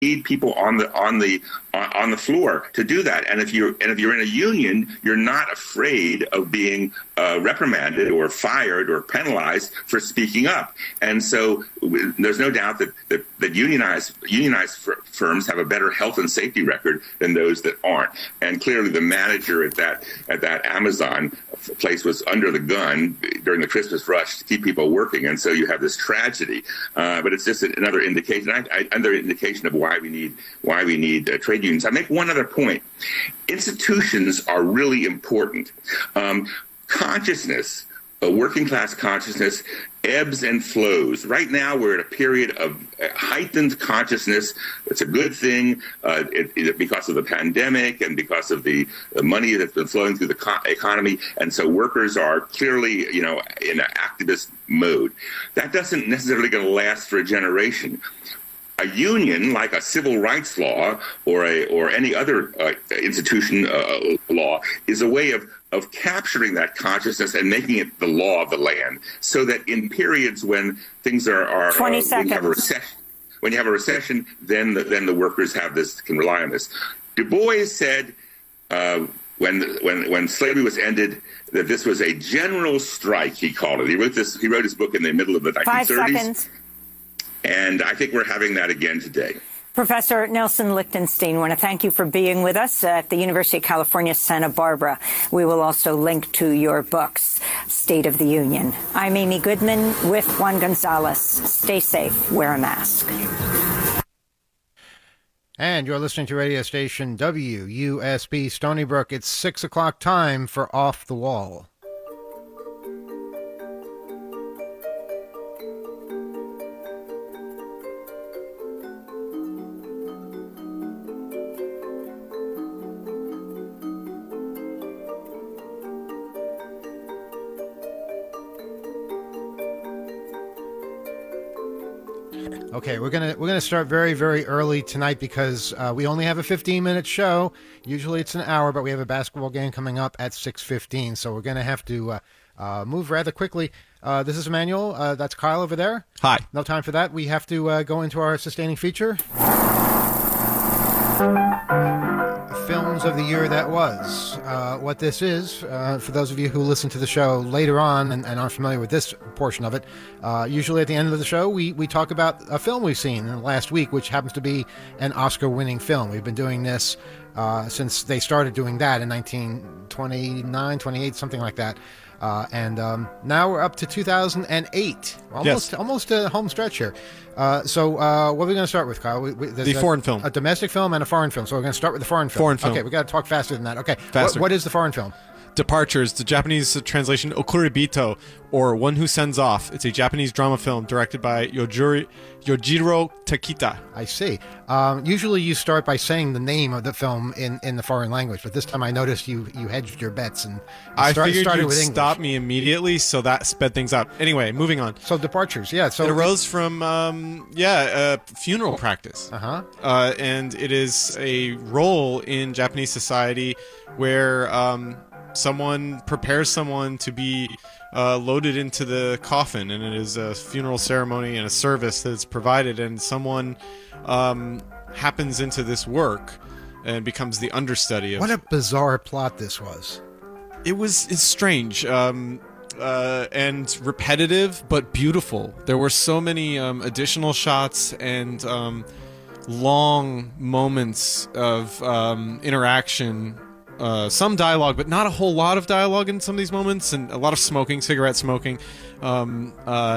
need people on the floor to do that. And if you're in a union, you're not afraid of being reprimanded or fired or penalized for speaking up. And so there's no doubt that unionized firms have a better health and safety record than those that aren't. And clearly, the manager at that Amazon place was under the gun during the Christmas rush to keep people working, and so you have this tragedy. But it's just another indication, another indication of why we need trade unions. I make one other point: institutions are really important. Consciousness, working class consciousness, ebbs and flows. Right now, we're at a period of heightened consciousness. It's a good thing because of the pandemic and because of the money that's been flowing through the economy. And so workers are clearly, in an activist mode. That doesn't necessarily going to last for a generation. A union, like a civil rights law or any other institution law, is a way of capturing that consciousness and making it the law of the land, so that in periods when things are 20 seconds. When you have a recession, then the workers can rely on this. Du Bois said when slavery was ended that this was a general strike. He called it. He wrote his book in the middle of the 1930s. 5 seconds. And I think we're having that again today. Professor Nelson Lichtenstein, I want to thank you for being with us at the University of California, Santa Barbara. We will also link to your books, State of the Union. I'm Amy Goodman with Juan Gonzalez. Stay safe. Wear a mask. And you're listening to radio station WUSB Stony Brook. It's 6 o'clock time for Off the Wall. Okay, we're gonna start very, very early tonight because we only have a 15-minute show. Usually it's an hour, but we have a basketball game coming up at 6:15, so we're gonna have to move rather quickly. This is Emmanuel. That's Kyle over there. Hi. No time for that. We have to go into our sustaining feature. Films of the year that was. What this is, for those of you who listen to the show later on and aren't familiar with this portion of it, usually at the end of the show we talk about a film we've seen in the last week, which happens to be an Oscar-winning film. We've been doing this since they started doing that in 1929, 28, something like that. And now we're up to 2008. Almost a home stretch here. So what are we going to start with, Kyle? The foreign film. A domestic film and a foreign film. So we're going to start with the foreign film. Okay, we got to talk faster than that. Okay. Faster. What is the foreign film? Departures, the Japanese translation Okuribito, or One Who Sends Off. It's a Japanese drama film directed by Yojiro Takita. I see. Usually you start by saying the name of the film in the foreign language, but this time I noticed you hedged your bets and I figured started you'd with English. Stop me immediately, so that sped things up. Anyway, moving on. So Departures, yeah. So it arose from funeral practice. And it is a role in Japanese society where someone prepares someone to be loaded into the coffin, and it is a funeral ceremony and a service that's provided, and someone happens into this work and becomes the understudy of... What a bizarre plot this was. It's strange and repetitive, but beautiful. There were so many additional shots and long moments of interaction. Some dialogue, but not a whole lot of dialogue in some of these moments, and a lot of cigarette smoking, and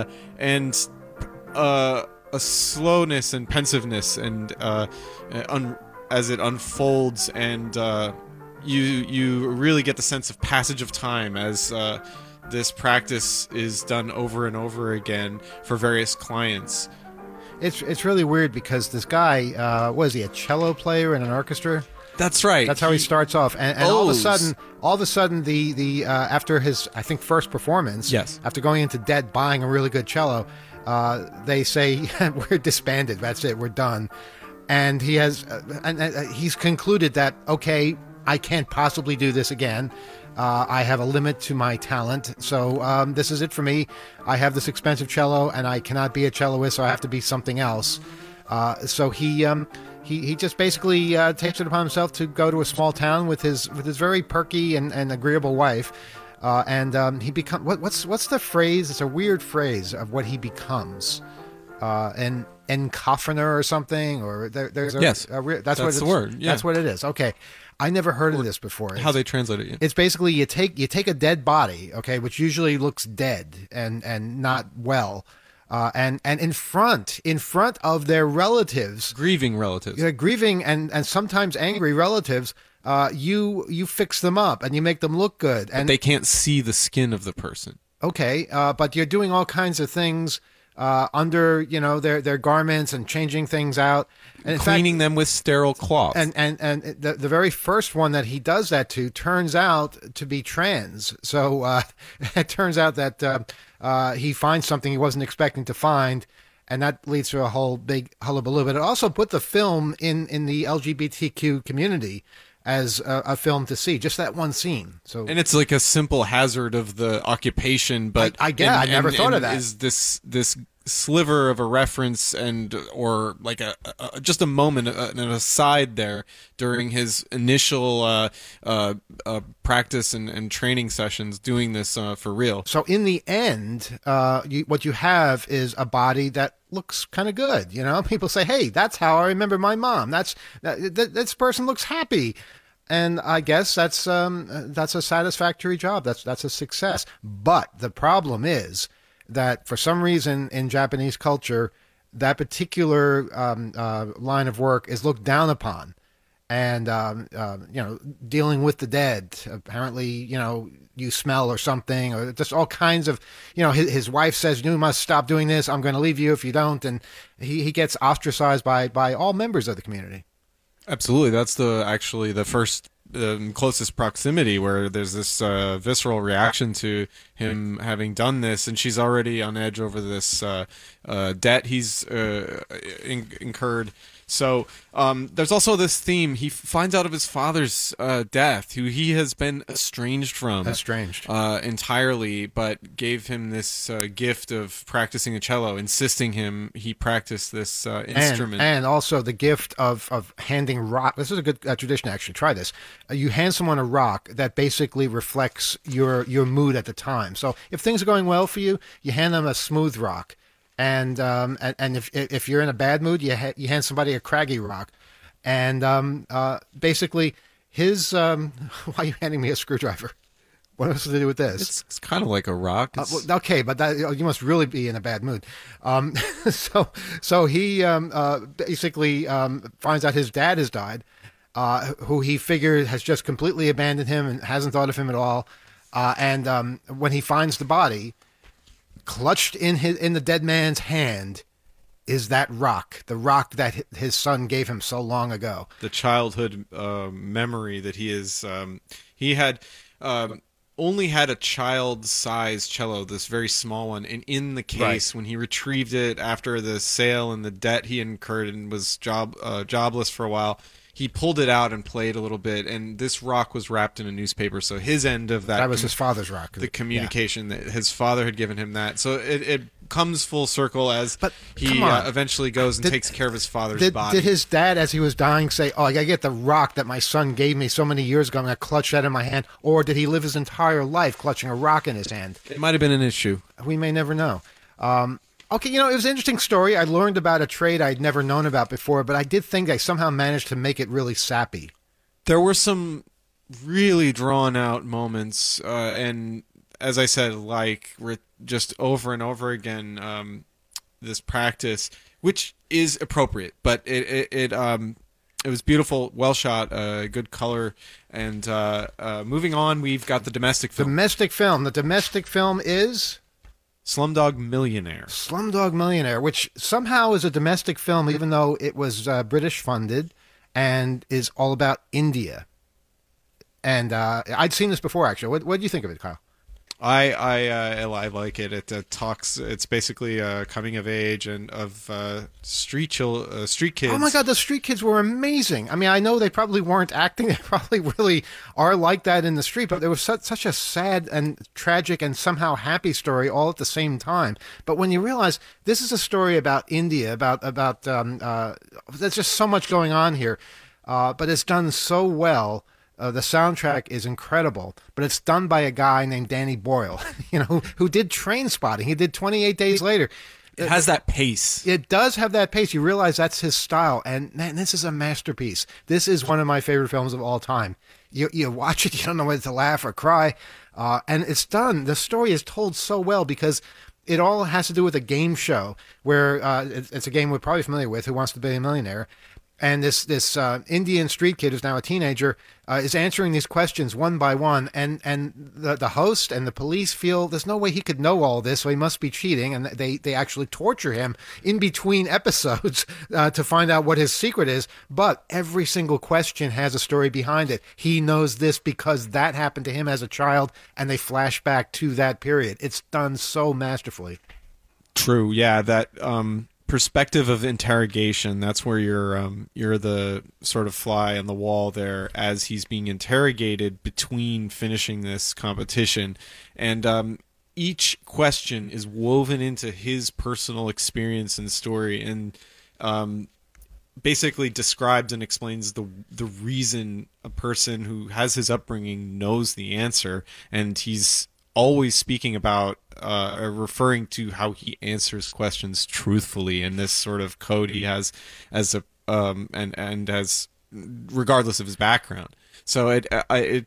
a slowness and pensiveness, and as it unfolds, and you really get the sense of passage of time as this practice is done over and over again for various clients. It's really weird because this guy, was he a cello player in an orchestra? That's right. That's how he starts off, and all of a sudden, the after his, I think, first performance, yes, after going into debt, buying a really good cello, they say we're disbanded. That's it. We're done. And he has, he's concluded that okay, I can't possibly do this again. I have a limit to my talent, so this is it for me. I have this expensive cello, and I cannot be a celloist, so I have to be something else. So he he just basically takes it upon himself to go to a small town with his very perky and agreeable wife, and he become what's the phrase? It's a weird phrase of what he becomes, an encofferer or something, or there's yes, that's what the word. Yeah. That's what it is. Okay, I never heard of this before. How they translate it? Yeah. It's basically you take a dead body, okay, which usually looks dead and not well. And in front of their relatives, grieving relatives, grieving and sometimes angry relatives, you fix them up and you make them look good. But they can't see the skin of the person. Okay, but you're doing all kinds of things under their garments and changing things out, and cleaning them with sterile cloth. And the very first one that he does that to turns out to be trans. So it turns out that he finds something he wasn't expecting to find, and that leads to a whole big hullabaloo. But it also put the film in the LGBTQ community as a film to see, just that one scene. So, and it's like a simple hazard of the occupation, but I never thought of that. Is this sliver of a reference or like just a moment, an aside there during his initial practice and training sessions doing this for real. So in the end, what you have is a body that looks kind of good. People say, "Hey, that's how I remember my mom. This person looks happy." And I guess that's a satisfactory job. That's a success. But the problem is that for some reason in Japanese culture, that particular line of work is looked down upon, and dealing with the dead. Apparently, you smell or something, or just all kinds of, his wife says, "You must stop doing this. I'm going to leave you if you don't," and he gets ostracized by all members of the community. Absolutely, that's actually the first closest proximity where there's this visceral reaction to him having done this, and she's already on edge over this debt he's incurred. So there's also this theme. He finds out of his father's death, who he has been estranged from. Entirely, but gave him this gift of practicing a cello, insisting he practice this instrument. And also the gift of handing rock. This is a good tradition, actually. Try this. You hand someone a rock that basically reflects your mood at the time. So if things are going well for you, you hand them a smooth rock. And if you're in a bad mood, you hand somebody a craggy rock, and basically his why are you handing me a screwdriver? What else to do with this? It's kind of like a rock. Okay, but you must really be in a bad mood. So he basically finds out his dad has died, who he figured has just completely abandoned him and hasn't thought of him at all. And when he finds the body, clutched in the dead man's hand is that rock, the rock that his son gave him so long ago. The childhood memory that he had only had a child-sized cello, this very small one, and in the case, when he retrieved it after the sale and the debt he incurred and was jobless for a while, he pulled it out and played a little bit, and this rock was wrapped in a newspaper. So his end of that was his father's rock. The communication that his father had given him that. So it comes full circle as he eventually goes and takes care of his father's body. Did his dad, as he was dying, say, "Oh, I got to get the rock that my son gave me so many years ago, I'm going to clutch that in my hand"? Or did he live his entire life clutching a rock in his hand? It might have been an issue. We may never know. Okay, it was an interesting story. I learned about a trade I'd never known about before, but I did think I somehow managed to make it really sappy. There were some really drawn-out moments, and as I said, just over and over again, this practice, which is appropriate, but it was beautiful, well shot, good color, and moving on, we've got the domestic film. The domestic film is Slumdog Millionaire. Slumdog Millionaire, which somehow is a domestic film, even though it was British funded and is all about India. And I'd seen this before, actually. What do you think of it, Kyle? I like it. It talks. It's basically coming of age and of street kids. Oh my God, the street kids were amazing. I mean, I know they probably weren't acting. They probably really are like that in the street, but there was such a sad and tragic and somehow happy story all at the same time. But when you realize this is a story about India, there's just so much going on here, but it's done so well. The soundtrack is incredible, but it's done by a guy named Danny Boyle, who did Trainspotting. He did 28 Days Later. It has that pace. It does have that pace. You realize that's his style. And man, this is a masterpiece. This is one of my favorite films of all time. You watch it, you don't know whether to laugh or cry. And it's done. The story is told so well because it all has to do with a game show where it's a game we're probably familiar with, Who Wants to Be a Millionaire. And this Indian street kid who's now a teenager is answering these questions one by one, and the host and the police feel there's no way he could know all this, so he must be cheating, and they actually torture him in between episodes to find out what his secret is. But every single question has a story behind it. He knows this because that happened to him as a child, and they flash back to that period. It's done so masterfully. True, yeah, that perspective of interrogation, that's where you're the sort of fly on the wall there as he's being interrogated between finishing this competition, and each question is woven into his personal experience and story, and basically describes and explains the reason a person who has his upbringing knows the answer, and he's always speaking about or referring to how he answers questions truthfully, and this sort of code he has as a and as regardless of his background. So it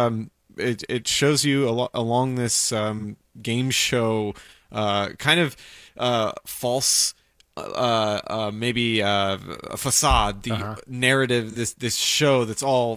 shows you along this game show kind of false maybe a facade, the narrative, this show that's all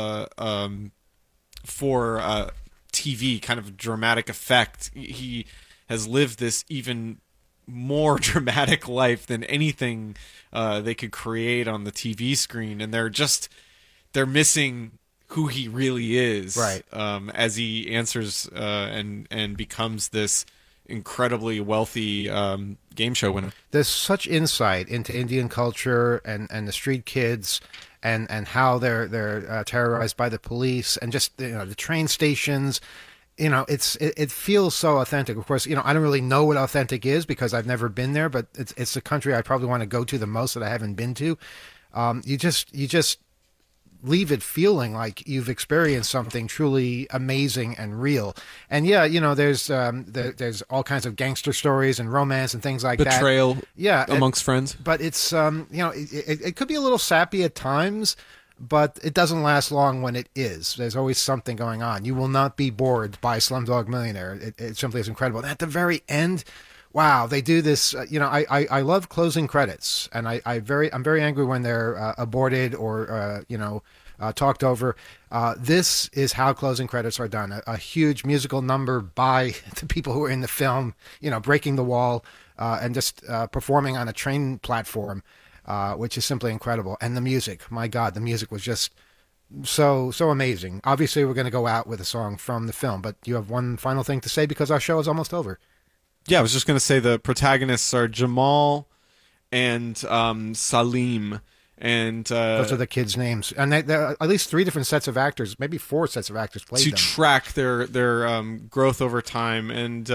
for TV, kind of dramatic effect. He has lived this even more dramatic life than anything they could create on the TV screen, and they're missing who he really is, right? As he answers and becomes this incredibly wealthy game show winner. There's such insight into Indian culture and the street kids. And how they're terrorized by the police, and just the train stations, it feels so authentic. Of course, I don't really know what authentic is because I've never been there, but it's the country I probably want to go to the most that I haven't been to. You just leave it feeling like you've experienced something truly amazing and real. And yeah, there's all kinds of gangster stories and romance and things like that. Betrayal, yeah, amongst friends. But it's it could be a little sappy at times, but it doesn't last long when it is. There's always something going on. You will not be bored by Slumdog Millionaire. It simply is incredible. And at the very end, wow, they do this. I love closing credits, and I'm very angry when they're aborted or talked over. This is how closing credits are done. A huge musical number by the people who are in the film, breaking the wall and just performing on a train platform, which is simply incredible. And the music, my God, the music was just so amazing. Obviously, we're going to go out with a song from the film, but you have one final thing to say because our show is almost over. Yeah, I was just going to say the protagonists are Jamal and Salim. And those are the kids' names, and there are at least 3 different sets of actors, maybe 4 sets of actors played to them. Track their growth over time. And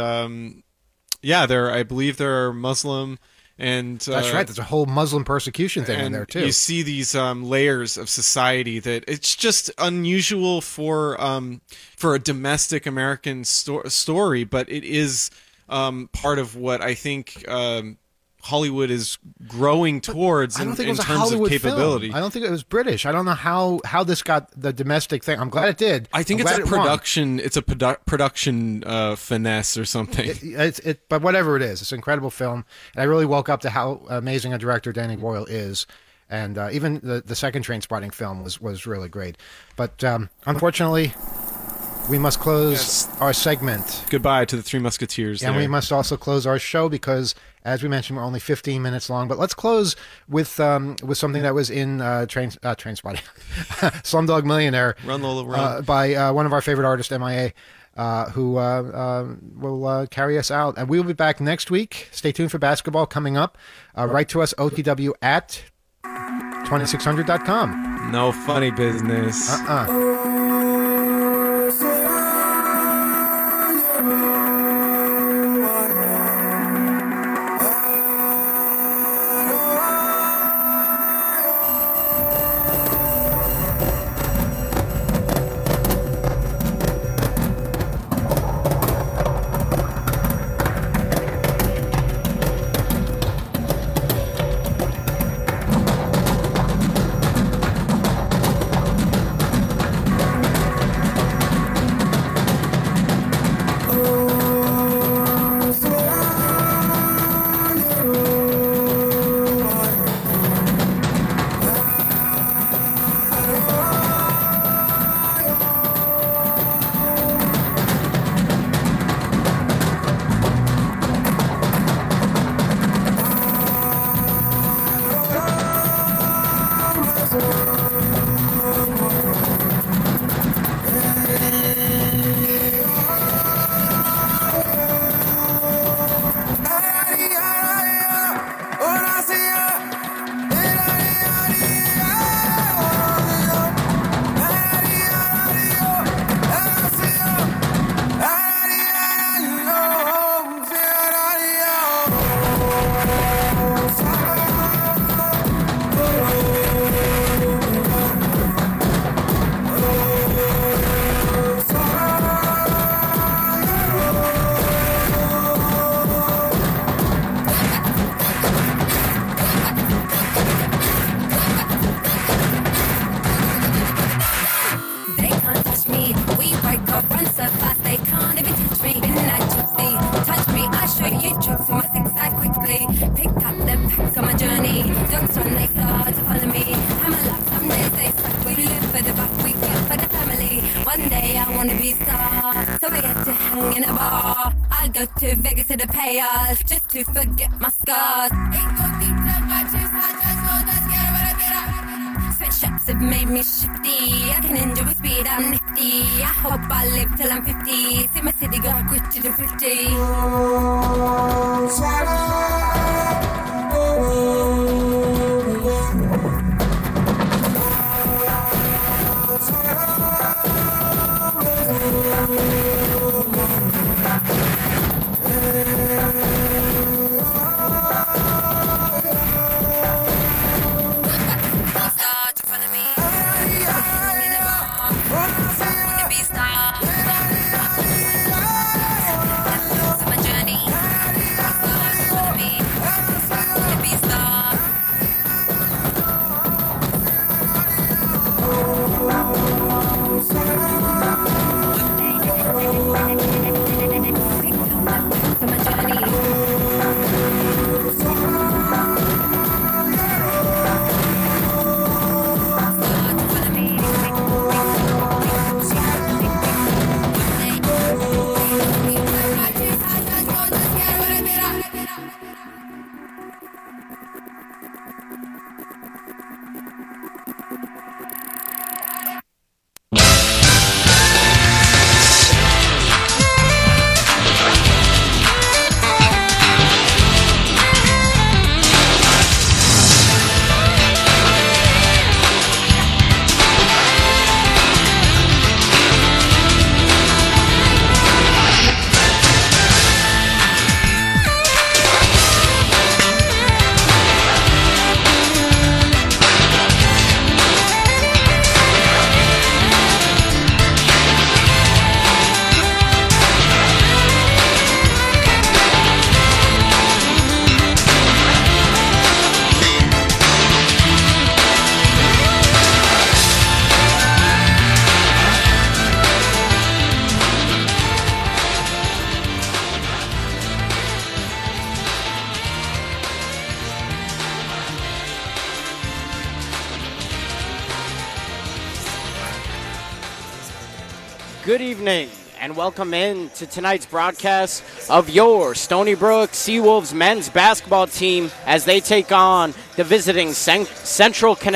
I believe they're Muslim, and that's right. There's a whole Muslim persecution thing in there too. You see these layers of society that it's just unusual for a domestic American story, but it is part of what I think Hollywood is growing towards in terms of capability. Film. I don't think it was British. I don't know how this got the domestic thing. I'm glad it did. I think it's a production. It's a production finesse or something. But whatever it is, it's an incredible film. And I really woke up to how amazing a director Danny Boyle is. And even the second Trainspotting film was really great. But unfortunately, we must close our segment. Goodbye to the Three Musketeers. And we must also close our show because, as we mentioned, we're only 15 minutes long. But let's close with something that was in Trainspotting, Slumdog Millionaire, Run Lola Run, by one of our favorite artists, MIA. who will carry us out. And we'll be back next week. Stay tuned for basketball coming up. Write to us, OTW at 2600.com. No funny business. To Vegas to the payers, just to forget my scars. Sweatshops have made me shifty. I can enjoy speed, I'm nifty. I hope I live till I'm 50. See my city go gritty to 50. Good evening and welcome in to tonight's broadcast of your Stony Brook Seawolves men's basketball team as they take on the visiting Central Connecticut